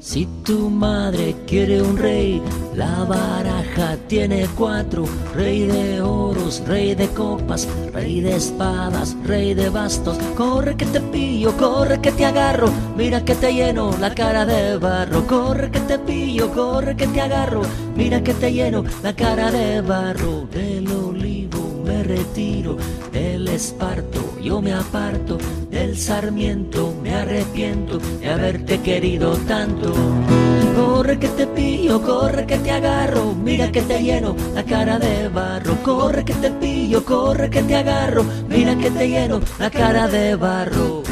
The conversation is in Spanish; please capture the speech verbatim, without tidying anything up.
Si tu madre quiere un rey, la baraja tiene cuatro: rey de oros, rey de copas, rey de espadas, rey de bastos. Corre que te pillo, corre que te agarro, mira que te lleno la cara de barro. Corre que te pillo, corre que te agarro, mira que te lleno la cara de barro. Del olivo me retiro, del esparto yo me aparto, del sarmiento me arrepiento de haberte querido tanto. Corre que te pillo, corre que te agarro, mira que te lleno la cara de barro. Corre que te pillo, corre que te agarro, mira que te lleno la cara de barro.